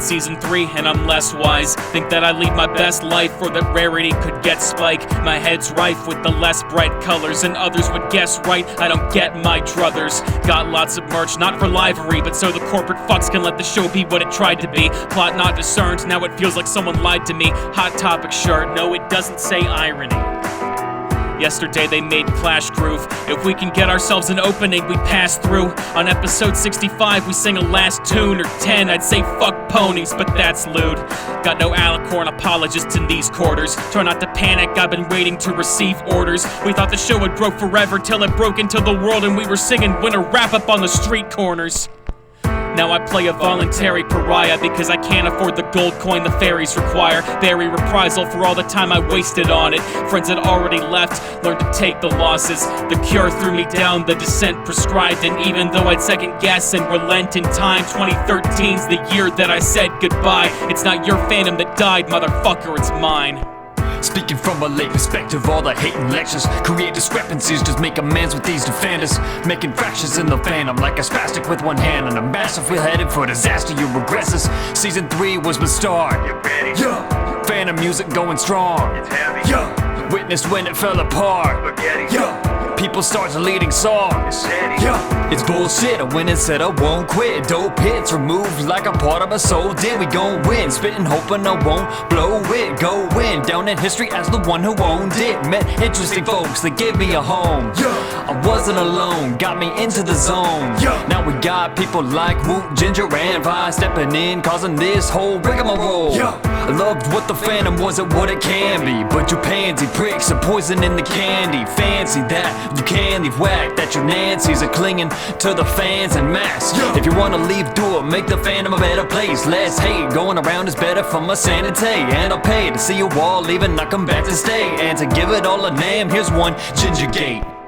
Season 3 and I'm less wise. Think that I lead my best life or that rarity could get spike. My head's rife with the less bright colors, and others would guess right, I don't get my druthers. Got lots of merch, not for livery, but so the corporate fucks can let the show be what it tried to be. Plot not discerned, now it feels like someone lied to me. Hot Topic shirt, no it doesn't say irony. Yesterday they made Clash groove. If we can get ourselves an opening, we pass through. On episode 65 we sing a last tune, or 10 I'd say fuck ponies, but that's lewd. Got no Alicorn apologists in these quarters. Try not to panic, I've been waiting to receive orders. We thought the show would grow forever till it broke into the world and we were singing winter wrap up on the street corners. Now I play a voluntary pariah because I can't afford the gold coin the fairies require. Bury reprisal for all the time I wasted on it. Friends had already left, learned to take the losses. The cure threw me down, the descent prescribed. And even though I'd second guess and relent in time, 2013's the year that I said goodbye. It's not your fandom that died, motherfucker, it's mine. Speaking from a late perspective, all the hate and lectures create discrepancies, just make amends with these defenders. Making fractures in the fandom like a spastic with one hand, and a massive wheel headed for disaster, you regresses. Season 3 was the start. You ready? Yeah. Phantom music going strong. It's heavy. Yeah. Witnessed when it fell apart. Spaghetti. Yeah. People start deleting songs. Steady. Yeah. It's bullshit, I win and said I won't quit. Dope hits removed like a part of my soul. Did we gon' win? Spitting hoping I won't blow it. Go in, down in history as the one who owned it. Met interesting folks that gave me a home. Yeah. I wasn't alone, got me into the zone. Yeah. Now we got people like Woot, Ginger, and Vi stepping in, causing this whole rigmarole. Yeah. I loved what the fandom wasn't what it can be, but you pansy pricks are poison in the candy. Fancy that you can leave whack, that your Nancy's are clinging to the fans en masse. Yeah. If you wanna leave, do it, make the fandom a better place. Less hate, going around is better for my sanity. And I'll pay to see you all leaving, I come back to stay. And to give it all a name, here's one, Ginger Gate.